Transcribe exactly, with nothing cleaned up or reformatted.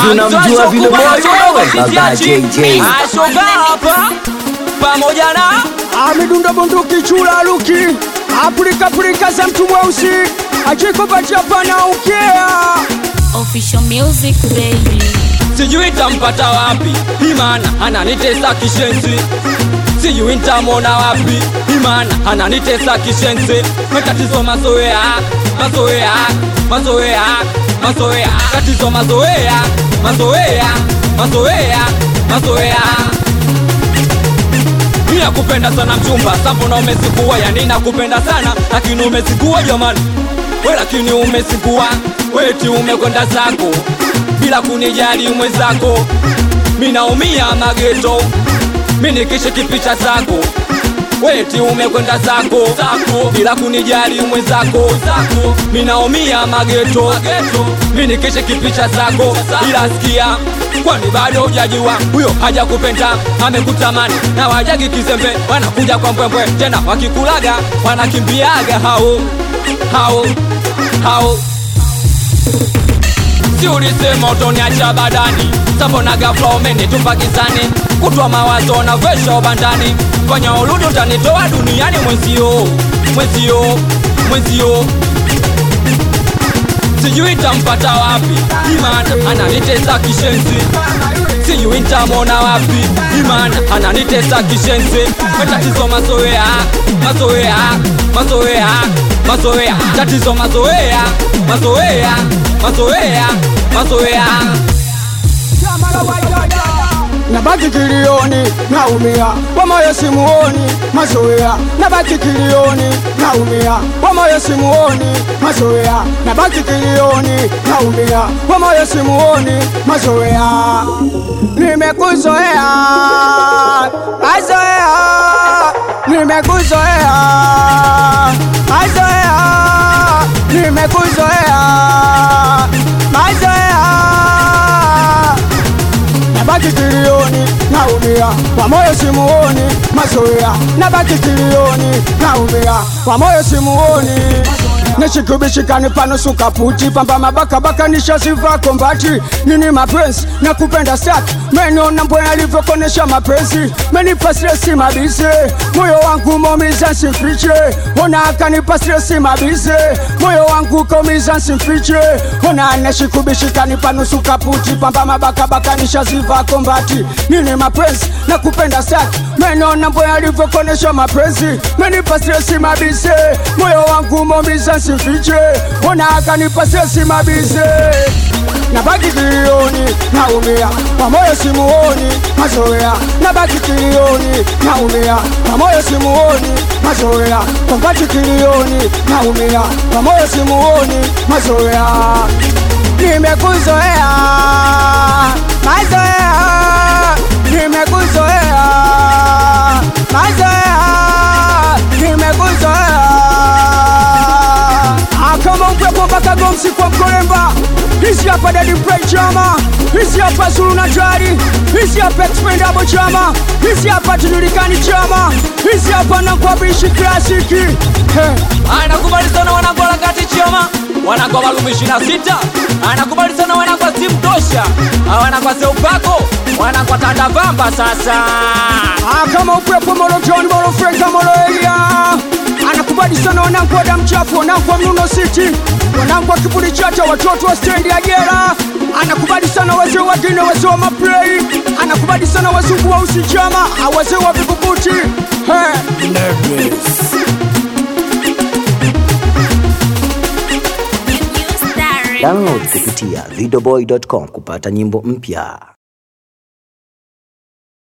Hivi unamjua vile boy wewe? Baba J J. Ashoga hapa pamoja na amedunda bunduki chula luki Afrika Afrika za mtu mweusi achiko bacha pana ukea Official music baby. sijui tampata wapi imana ananitesa kishenzi, sijui nitamwona wapi imana ananitesa kishenzi. Matatizo mazoea mazoea mazoea mazoea tatizo mazoea mazoea mazoea mazoea. Mimi nakupenda sana mchumba, sapo na umesikuwa, yani nakupenda sana lakini umesikuwa jamani. Wewe lakini umesikuwa, wewe ti umekwenda zako bila kunijali mwenzako. Mimi naumia mageto, mimi nikishe kipicha zako. Wewe ti umekwenda zako zako bila kunijali mwenzako zako. Mimi naumia mageto mageto, mimi nikishe kipicha zako. Ila sikia, kwani bado hujajua huyo hajakupenda amekutamani, na wajagi kizembe wanakuja kwa mbwembwe, tena wakikulaga wanakimbiaga hao hao hao. Si ulisema utoniacha badani, sapo na ghafla umenitupa gizani, kutwa mawazo na vesha ubandani, fanya urudi utanitoa duniani mwenzio mwenzio mwenzio. Sijui tampata wapi imana ananitesa kishenzi, sijui nitamwona wapi imana ananitesa kishenzi. Tatizo mazoea mazoea mazoea mazoea tatizo mazoea mazoea mazoea mazoea. nabaki kilioni naumia kwa moyo simuoni mazoea, nabaki kilioni naumia kwa moyo simuoni mazoea, nabaki kilioni naumia kwa moyo simuoni mazoea. Nimekuzoea mazoea, nimekuzoea mazoea, nimekuzoea mazoea, nabaki kilioni naumia kwa moyo simuoni mazoea, nabaki kilioni naumia kwa moyo simuoni. Nishikubishikani pano suka puti pamba mabaka baka nishaziva kombati. Nini mapenzi na kupenda saki meno na mbwena livyo konesha mapenzi. Menipa stresi mabize moyo wangu momiza simfiche, ona akanipa stresi mabize moyo wangu komiza simfiche. Ona nishikubishikani pano suka puti pamba mabaka baka nishaziva kombati. Nini mapenzi na kupenda saki meno na mbwena livyo konesha mapenzi. Menipa stresi mabize moyo wangu momiza simfiche, ona akanipa stresi mabize. Nabaki kilioni naumia kwa moyo simuoni mazoea, nabaki kilioni naumia kwa moyo simuoni mazoea, nabaki kilioni naumia kwa moyo simuoni mazoea. Nimekuzoea mazoea, nimekuzoea mazoea, nimekuzoea. Kama upepo mpaka gomsi kwa mkolemba. Hisi hapa Daddy Prey chama, hisi hapa Zulu na Jari, hisi hapa Expendable chama, hisi hapa Tujulikani chama, hisi hapa Nankwa Bishi Klasiki. Hey. Anakubali sana wanangu wakati chama, wanangu walumi ishirini na sita. Anakubali sana wanangu simu tosha, wanangu seupako, wanangu tanda vamba sasa. Ah, kama upepo molo John molo Frank molo Elia. Anakubali sana wanangu wa damu chafu, wanangu wa Mnuno City, wanangu wa kiburi chacha, watoto wa stendi ya jela. Anakubali sana wazee wagine, wazee wa maplay. Anakubali sana wazungu wa usijama, wazee wa vikubuti. Hey. Download kupitia videoboy dot com kupata nyimbo mpya.